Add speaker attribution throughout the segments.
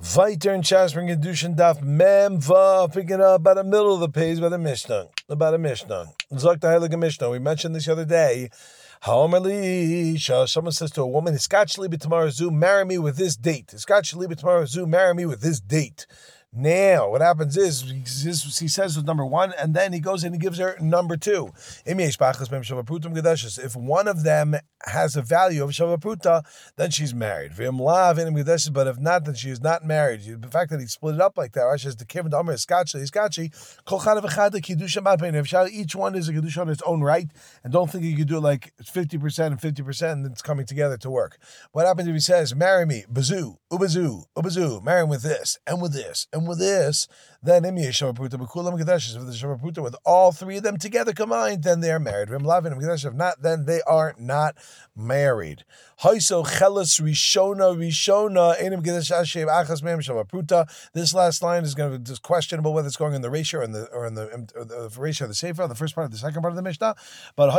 Speaker 1: Viter and Chas bring Kedushin Daf Mem Vav, picking up about the middle of the page by the Mishnah. About a Mishnah. Zok the Heilige Mishnah. We mentioned this the other day. Someone says to a woman, Hiskachli b'tamar zu, marry me with this date. Hiskachli b'tamar zu, marry me with this date. Now, what happens is, he says with number one, and then he goes and he gives her number two. If one of them has a value of shavapruta, then she's married. But if not, then she is not married. The fact that he split it up like that, Rashi says, each one is a kedusha on its own right, and don't think you could do it like 50% and 50%, and it's coming together to work. What happens if he says, marry me, bazu, ubazu, marry him with this, and with this, and with this, then if the shavapruta with all three of them together combined, then they are married. If not, then they are not married. This last line is going to be questionable whether it's going in the ratio or in the ratio of the sefer, the first part of the second part of the Mishnah. But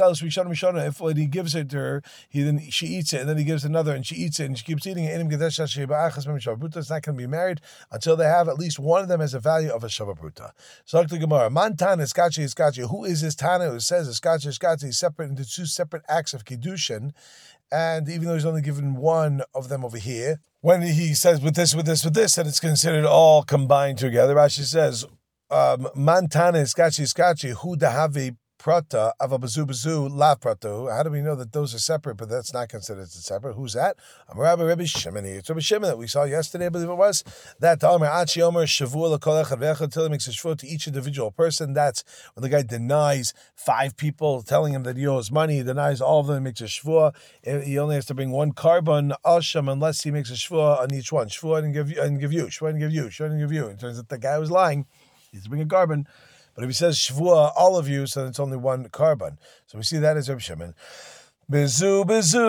Speaker 1: if when he gives it to her, she eats it, and then he gives another, and she eats it, and she keeps eating it. It's not going to be married until they have at least one of them as a value of a shavapruta. So the Gemara, Man Tana Iskachi. Who is this Tana who says Iskachi separate into two separate acts of Kiddushin? And even though he's only given one of them over here, when he says with this, and it's considered all combined together, Rashi says, Man Tana Iskachi, who dahavi prata avabazu lav prata. How do we know that those are separate, but that's not considered separate? Who's that? Rabbi Shimon. It's Rabbi Shimon that we saw yesterday, I believe it was. That Achi Omer Shavua LaKol Echad Ve'echad, until he makes a shvua to each individual person. That's when the guy denies 5 people telling him that he owes money. He denies all of them. He makes a shvua. He only has to bring one carbon asham unless he makes a shvua on each one. Shvua and give you. Shvua and give you. It turns out the guy was lying. He has to bring a carbon. But if he says shvua, all of you, so it's only one carbon. So we see that as Reb Shimon. Bezu.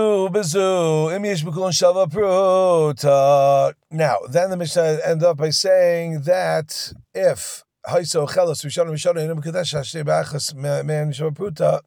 Speaker 1: Imish b'kulon shavapruta. Now, then the Mishnah ends up by saying that if haiso chelos rishonim inim kadesh hashtei b'achas man shavapruta.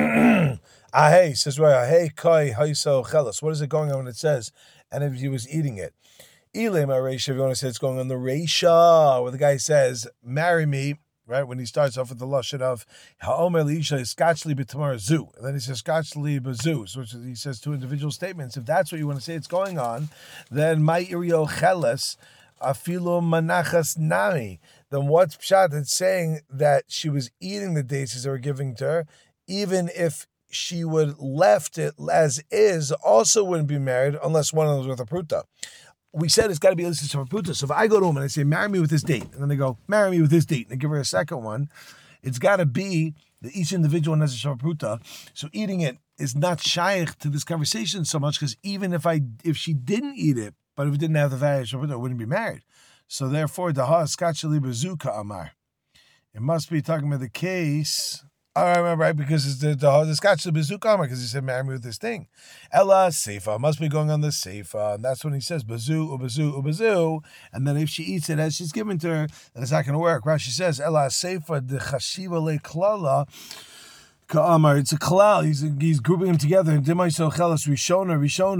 Speaker 1: Ahei says right. Ahei kai haiso chelos. What is it going on when it says? And if he was eating it, Ilem Areisha. If you want to say it's going on the Reisha, where the guy says, "Marry me." Right, when he starts off with the lashon of Ha'omer liisha iskachli b'tamar zu, and then he says iskachli b'zu, so he says two individual statements. If that's what you want to say it's going on, then my irio cheles afilo manachas nami. Then what's pshat? It's saying that she was eating the dates they were giving to her, even if she would left it as is, also wouldn't be married unless one of them was with a pruta. We said it's got to be listed to Pruta. So if I go to him and I say, marry me with this date, and then they go, marry me with this date, and they give her a second one, it's got to be that each individual has a Shavapruta. So eating it is not shaykh to this conversation so much, because even if she didn't eat it, but if it didn't have the value of Shavapruta, it wouldn't be married. So therefore, Daha Skachali Bazuka Amar. It must be talking about the case. I remember, right? Because it's the Skach the Bazuka Amar, because he said, marry me with this thing. Ella Seifa must be going on the Seifa, and that's when he says Bazu, and then if she eats it as she's given to her, then it's not going to work. Rashi says, Ella Seifa de Chashiva le Klala. Ka'amar, it's a klal. He's grouping them together. Dimaiso chelas rishona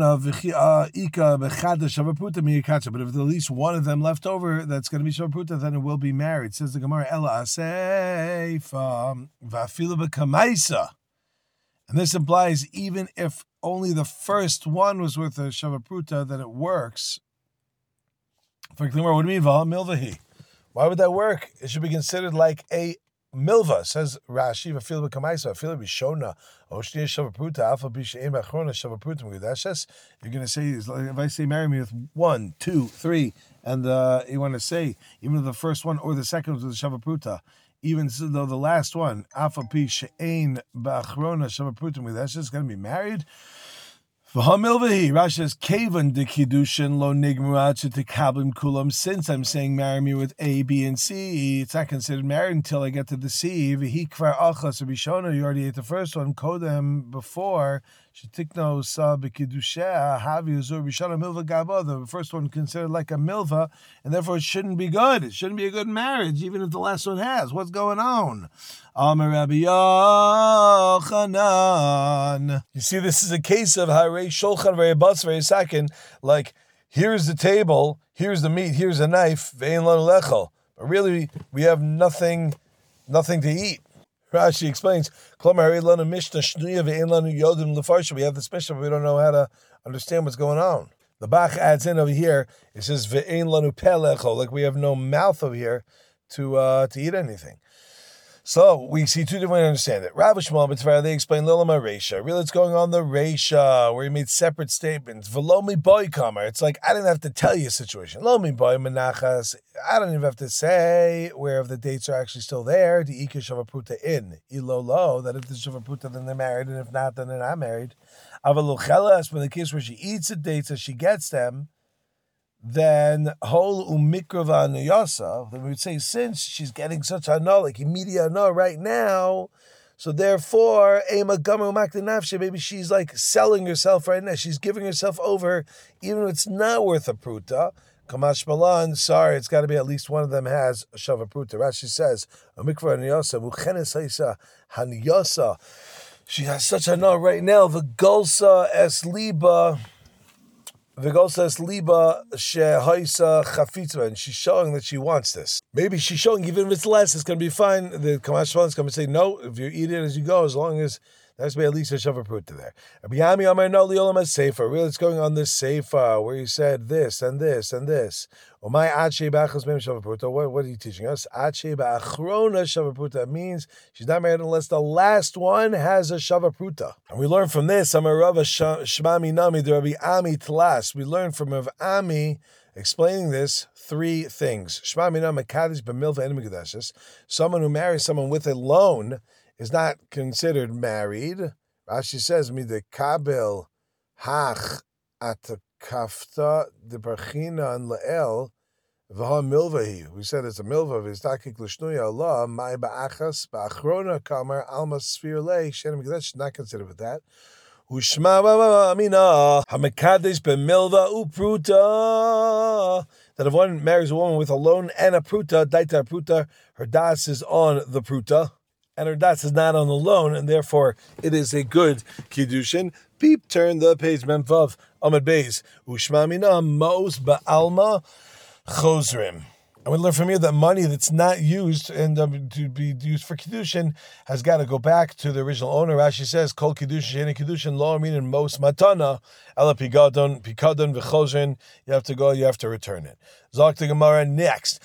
Speaker 1: ika bechada shavapruta miyakacha. But if there's at least one of them left over that's going to be shavapruta, then it will be married. Says the Gemara, Ela aseifa vafilu b'kamaisa. And this implies even if only the first one was with a shavapruta, that it works. For Gemara, what do you mean milvahi? Why would that work? It should be considered like a milva. Says Rashi, "V'afil b'kamaisa, v'afil b'shona, oshniya shavapruta, alpha b'shein b'achrona shavapruta m'gudashes." You're going to say, if I say marry me with 1, 2, 3, and you want to say even though the first one or the second was with the shavapruta, even though the last one, alpha b'shein b'achrona shavapruta m'gudashes, is going to be married. Rashi says, Kavan de Kiddushin lo nigmuat to kablim kulam. Since I'm saying marry me with A, B, and C, it's not considered married until I get to the C. V'hi kvar achas b'shona. You already ate the first one. Kodem before. Shetikno sa b'kiddusha havi uzur b'shona milva gaba. The first one considered like a milva, and therefore it shouldn't be good. It shouldn't be a good marriage, even if the last one has. What's going on? Amar Rabbi Yochanan. You see, this is a case of Harei Shulchan very bus very second. Like here's the table, here's the meat, here's a knife, ve'ein lanu lechol. But really, we have nothing to eat. Rashi explains, we have this Mishnah, but we don't know how to understand what's going on. The Bach adds in over here, it says, ve'ein lanu peh lechol, like we have no mouth over here to eat anything. So we see two different ways to understand it. Rav Shmuel B'Tvar, they explain Lilama Reisha. Really, it's going on the Reisha, where he made separate statements. Velomi boy kamar. It's like, I didn't have to tell you a situation. Lomi boy menachas. I don't even have to say where if the dates are actually still there. The Ika Shavapruta in. Ilolo, that if there's Shavapruta, then they're married, and if not, then they're not married. Avaluchelas, when the case where she eats the dates as she gets them, then whole umikrava nuyasa, then we would say, since she's getting such a no, like immediate no right now, so therefore, ema gamer umakdinafshe, maybe she's like selling herself right now. She's giving herself over, even if it's not worth a pruta. Kamash malan, sorry, it's got to be at least one of them has a shava pruta. Rashi says, umikrava nuyasa, muchenes haisa haniyasa. She has such a no right now. The golsa es liba. Vigolsa liba shehaisa chafitza, and she's showing that she wants this. Maybe she's showing even if it's less, it's going to be fine. The Kamash Malan is going to say no. If you eat it as you go, as long as there has to be at least a shavar pruta there. Abiyami Amar no liolam as sefer. Really, it's going on this sefer where he said this and this and this. Umay ache ba'achas mem shavar pruta. What are you teaching us? Ache ba'achrona shavar pruta means she's not married unless the last one has a shavar pruta. And we learn from this. Amar Rava Shmami Nami the Rabbi Ami Tlas. We learn from Rav Ami explaining this three things. Shmami Nami Kaddish b'milva and mikudeshes. Someone who marries someone with a loan is not considered married. Rashi says, "Mide kabel hach at kafta de barchina and leel v'ha milvahi." We said it's a milva. V'istakik l'shnuya Allah mai ba'achas ba'achrona kamar alma sphere lei shenem mikdash. Not considered with that. Ushma amina hamekadesh b'milva upruta. That if one marries a woman with a loan and a pruta, daita pruta, her das is on the pruta, and her das is not on the loan, and therefore it is a good kiddushin. Beep, turn the page. Memvav Amad Beis. Ushma mina mos ba'alma chosrim. And we learn from here that money that's not used and to be used for kiddushin has got to go back to the original owner. Rashi says, "Kol kiddushin, any kiddushin, lo meaning most matana, ela pikadon v'chosrin." You have to go, you have to return it. Zok the Gemara next.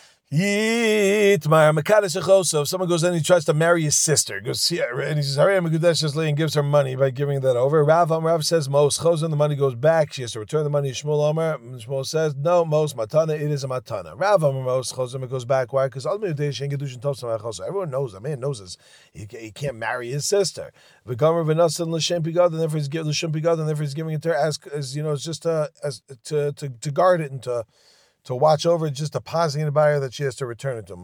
Speaker 1: Yitmar Makadesh Echoso. If someone goes in and he tries to marry his sister, goes here, and he says, Hare Mekudeshes Li, and gives her money by giving that over. Rav says, Mos Chosen, the money goes back. She has to return the money. Shmuel Omer, Shmuel says, no, Mos Matana, it is a Matana. Rav Omer Mos Chosen, it goes back. Why? Because everyone knows, a man knows this. He can't marry his sister. V'gomer V'nasan L'Shem Pigad, and therefore he's giving L'Shem Pigad, and therefore he's giving it to her as you know, it's just to guard it and to watch over it, just depositing the buyer that she has to return it to him.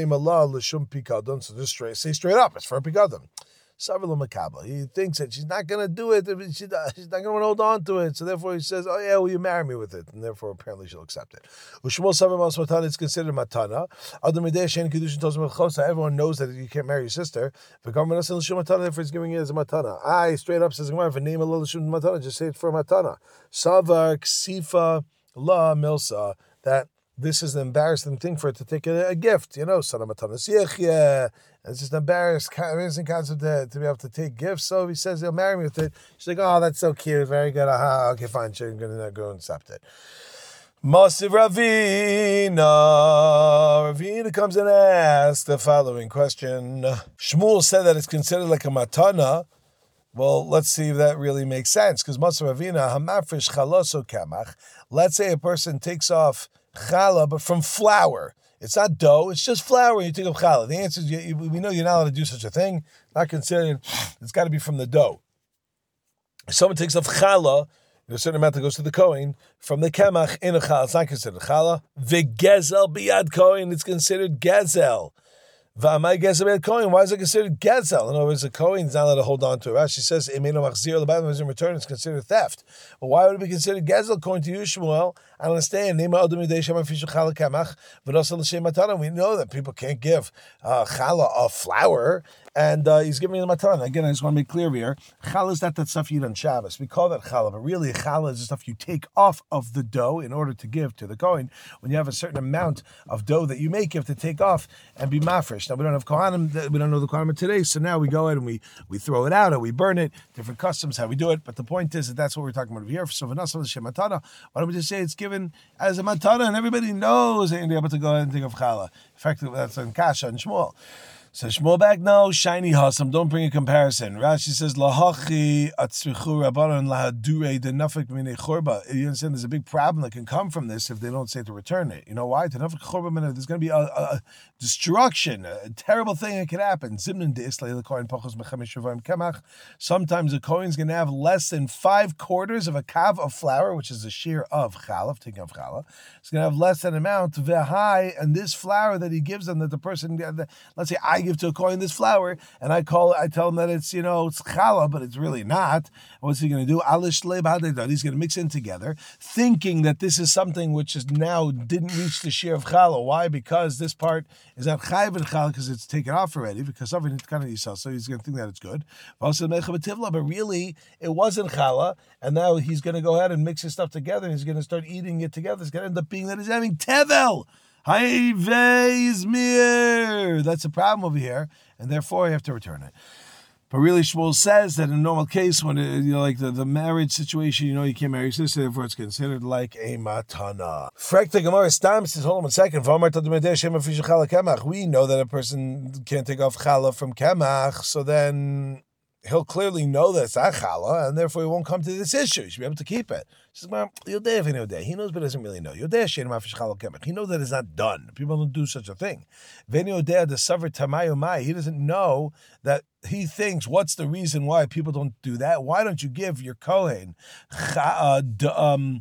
Speaker 1: So just say straight up, it's for a pikadon. He thinks that she's not going to do it, she's not going to hold on to it, so therefore he says, oh yeah, will you marry me with it? And therefore apparently she'll accept it. It's considered matana. Everyone knows that you can't marry your sister. Therefore he's giving it as a matana. I straight up says, just say it for a matana. Savar, ksifa, la, milsa. That this is an embarrassing thing for her to take a gift, you know, son of matana siechya. It's just an embarrassing concept to be able to take gifts. So he says he'll marry me with it. She's like, oh, that's so cute, very good. Aha, okay, fine, she's gonna go and accept it. Masiv Ravina comes and asks the following question. Shmuel said that it's considered like a matana. Well, let's see if that really makes sense. Because Masiv Ravina, hamafresh chaloso kamach. Let's say a person takes off challah, but from flour. It's not dough, it's just flour and you take off challah. The answer is, we know you're not allowed to do such a thing. Not considering, it's got to be from the dough. If someone takes off challah, a certain amount that goes to the Kohen, from the kemach in a challah, it's not considered challah. V'gezel biyad Kohen, it's considered gezel. V'amai gezel biyad Kohen, why is it considered gezel? In other words, the Kohen is not allowed to hold on to it. Rashi says, Emeino machzir, the Bible is in return, it's considered theft. But why would it be considered gezel according to you, Shmuel? I understand. We know that people can't give challah of flour, and he's giving him matana. Again, I just want to make clear here, challah is not that stuff you eat on Shabbos. We call that challah, but really challah is the stuff you take off of the dough in order to give to the kohen. When you have a certain amount of dough that you make, you have to take off and be mafresh. Now, we don't have kohanim, we don't know the kohanim today, so now we go ahead and we throw it out or we burn it, different customs, how we do it, but the point is that that's what we're talking about over here. So, why don't we just say it's given as a matana, and everybody knows that you're able to go ahead and think of challah. In fact, that's in Kasha and Shmuel. So Shmuel back, no, shiny hasam, don't bring a comparison. Rashi says, Lahachi atzrichu rabbanon lahadure denafik minei chorba. You understand there's a big problem that can come from this if they don't say to return it. You know why? Denafik chorba minei, there's going to be a destruction, a terrible thing that could happen. Zimnin de'islay lekohen pachos mechamish revaim kemach. Sometimes a kohen's going to have less than 5/4 of a kav of flour, which is a shear of challah, taking of challah. It's going to have less than amount, vehai, and this flour that he gives them, that the person, let's say I give to a kohen this flour, and I tell him that it's, it's challah, but it's really not. What's he going to do? He's going to mix in together, thinking that this is something which is now didn't reach the shear of challah. Why? Because this part is not chayiv in challah because it's taken off already, because of it kind of yisal, so he's going to think that it's good. But really, it wasn't challah, and now he's going to go ahead and mix his stuff together, and he's going to start eating it together. It's going to end up being that he's having tevel. That's a problem over here, and therefore you have to return it. But really, Shmuel says that in a normal case, when like the marriage situation, you can't marry your sister, therefore it's considered like a matana. Frek the Gemara Stam says, hold on 1 second. We know that a person can't take off challah from kemach, so then he'll clearly know that it's not challah, and therefore he won't come to this issue. He should be able to keep it. He says, he knows but doesn't really know. He knows that it's not done. People don't do such a thing. He doesn't know that he thinks, what's the reason why people don't do that? Why don't you give your kohen challah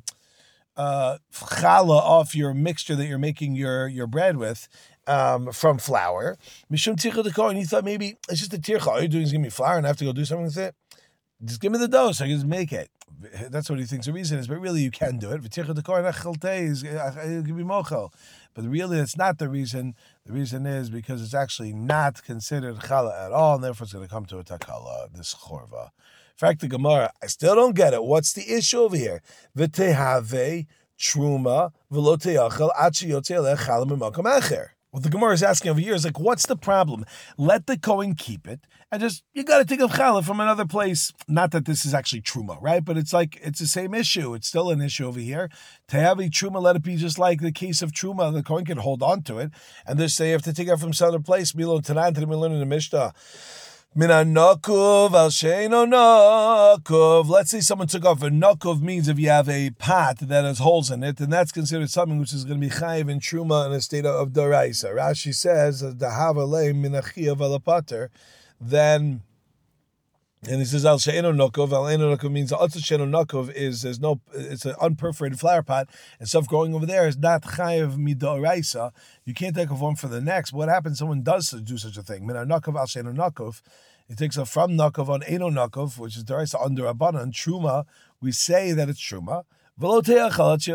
Speaker 1: off your mixture that you're making your bread with, from flour? Mishum tircha the kohen. He thought maybe it's just a tircha. All you're doing is give me flour and I have to go do something with it. Just give me the dough so I can just make it. That's what he thinks the reason is, but really you can do it. Tircha the kohen it'll give me mochel. But really that's not the reason. The reason is because it's actually not considered challah at all, and therefore it's going to come to a takala, this chorva. In fact, the Gemara, I still don't get it. What's the issue over here? V'tehave truma v'lo teyachal ad sheyotze aleh challah mimakom acher. What the Gemara is asking over here is like, what's the problem? Let the kohen keep it, and you got to take of challah from another place. Not that this is actually truma, right? But it's the same issue. It's still an issue over here. To have a truma, let it be just like the case of truma. The kohen can hold on to it, and they say you have to take it from some other place. Milo Tanan, we learn in the Mishnah. Mina nokov al sheino nokov. Let's say someone took off a nokov, means if you have a pot that has holes in it, and that's considered something which is going to be chayiv in truma in a state of doraisa. Rashi says dahavale minachiyav alapater. Then, and he says al sheino nokov. Al sheino nokov means al sheino nokov it's an unperforated flower pot, and stuff growing over there is not chayiv midoraisa. You can't take off one for the next. What happens? Someone does do such a thing. Mina nokov al sheino nokov. He takes off from nokov on eno nokov, which is doraisa under Rabbanan. Truma, we say that it's truma. You can't really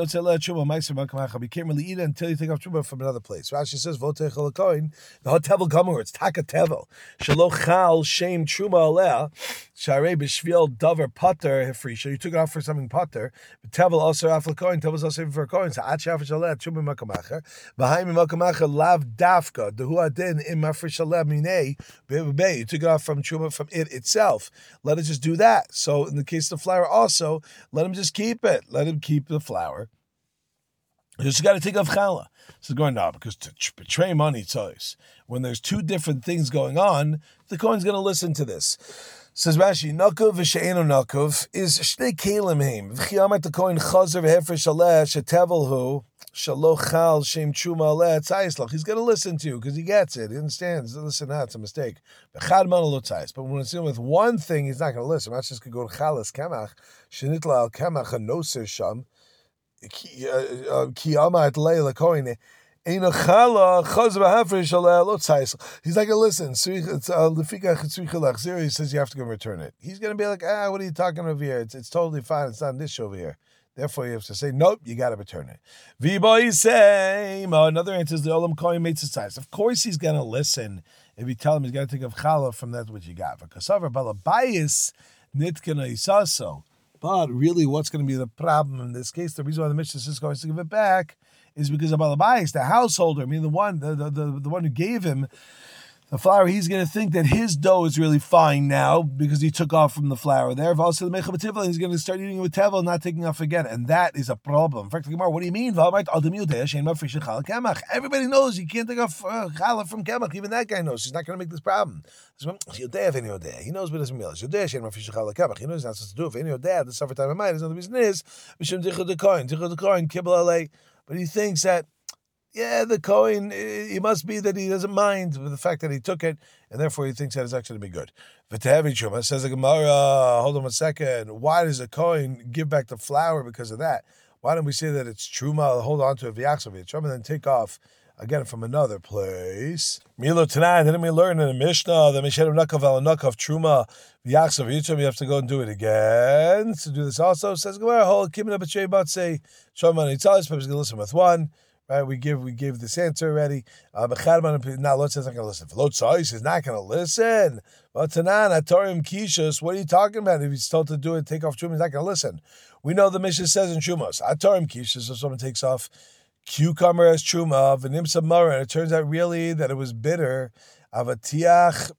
Speaker 1: eat it until you take off truma from another place. Rashi says, the hot tevel gamur, it's taka tevel. Shalochal shame truma aleh, sharei b'shvil davar pater hefrisha. You took it off for something pater. Tevel also after kohen, tevel also for kohen. So at shafish aleh truma makamacher. Behind makamacher lav dafka dehu adin im mafresh aleh minei be'ubei. You took it off from truma from it itself. Let it just do that. So in the case of the flour, also let him just keep it. Let him keep the flour. You just got to take off challah. So going now because to betray money choice when there's two different things going on, the kohen's going to listen to this. Says Rashi, Nakov v'she'eno Nakov is shnei kelim heim. V'chiyamat the kohen chazer v'hefresh aleh shetevelhu shalochal shem truma aleh tzayis. He's going to listen to you because he gets it. He understands. Listen, it's a mistake. But when it's dealing with one thing, he's not going to listen. Rashi just could go to chalas kemach shenitla al kemach anoser sham kiyama et leila kohen. He's not going to listen. He says you have to go return it. He's going to be like, what are you talking over here? It's totally fine. It's not an issue over here. Therefore, you have to say, nope, you got to return it. V'boy say, another answer is the Olam Kohen Meitzis. Of course he's going to listen if you tell him he's got to take a challah from that which you got. V'kasavar balabayis nitkana isaso. But really, what's going to be the problem in this case? The reason why the Mishnah is going to give it back is because of balabayis, the householder. I mean, the one who gave him the flour, he's going to think that his dough is really fine now because he took off from the flour there. Also, the mecha he's going to start eating it with tevel, not taking off again, and that is a problem. In fact, what do you mean? Everybody knows you can't take off challah from kemach. Even that guy knows. He's not going to make this problem. He knows what doesn't realize. He knows he's not supposed to do it. The suffer time of mind. The reason is but he thinks that, yeah, the Kohen, it must be that he doesn't mind with the fact that he took it, and therefore he thinks that it's actually going to be good. V'tehevi truma, says the Gemara, hold on 1 second, why does a Kohen give back the flour because of that? Why don't we say that it's truma, hold on to it, v'yachsav truma, and then take off again from another place? Milo tonight, didn't we learn in the Mishnah, the Mishnah Nakav al Nakav truma, v'yachsav truma, you have to go and do it again. To do this also, says Gemara, hold, keep it up at Sheibat, say, Shomani Tzalis, perhaps you can listen with one. Right, we gave this answer already. Now Lot says not going to listen. Lot says he's not going to listen. But Tanan Atorim Kishus, what are you talking about? If he's told to do it, take off Truma, he's not going to listen. We know the Mishnah says in Trumos, Atorim Kishus, if someone takes off cucumber as Truma, V'nimsa Mara, and it turns out really that it was bitter. Avatiach.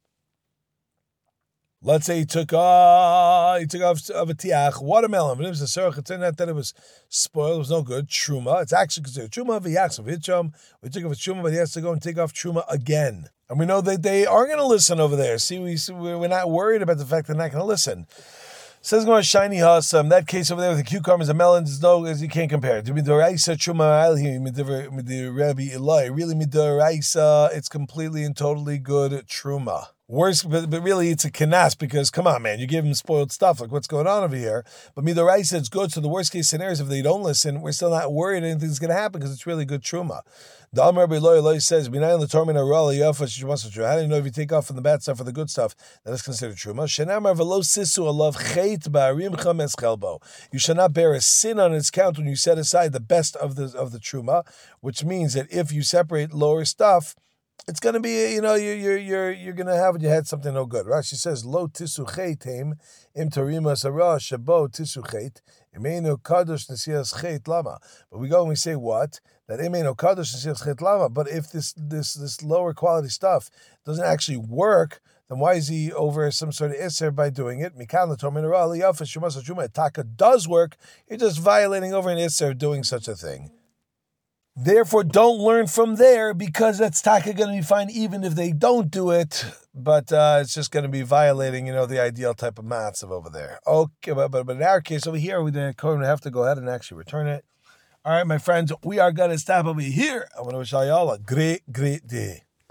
Speaker 1: Let's say he took off of a tiach, watermelon. It was a serach. It turned out that it was spoiled. It was no good. Truma. It's actually considered truma. We took off a truma, but he has to go and take off truma again. And we know that they are going to listen over there. See, we're not worried about the fact they're not going to listen. Says going shiny house. That case over there with the cucumbers and melons, you can't compare it. Midoraisa truma Rabbi Eli. Really midoraisa. It's completely and totally good truma. Worse, but really it's a kenas because, come on, man, you give them spoiled stuff, like what's going on over here. But midoraisa, it's good. So the worst case scenario is if they don't listen, we're still not worried anything's going to happen because it's really good truma. The Amar Rabbi Eloi says, how do you know if you take off from the bad stuff for the good stuff, that is considered truma? You shall not bear a sin on its count when you set aside the best of the truma, which means that if you separate lower stuff, it's going to be, you're going to have in your head something no good. Rashi says, Lo tisu chaitim im tarima sarah shabo tisu chait imenu kadosh nesias chait lama. But we go and we say what? That imenu kadosh nesias chait lama. But if this lower quality stuff doesn't actually work, then why is he over some sort of iser by doing it? Mikan l'torminara liyafish shumasa truma. Taka does work. You're just violating over an iser doing such a thing. Therefore, don't learn from there because that's taka going to be fine even if they don't do it. But it's just going to be violating, the ideal type of matzav over there. Okay, but in our case over here, the Kohen would have to go ahead and actually return it. All right, my friends, we are going to stop over here. I want to wish you all a great, great day.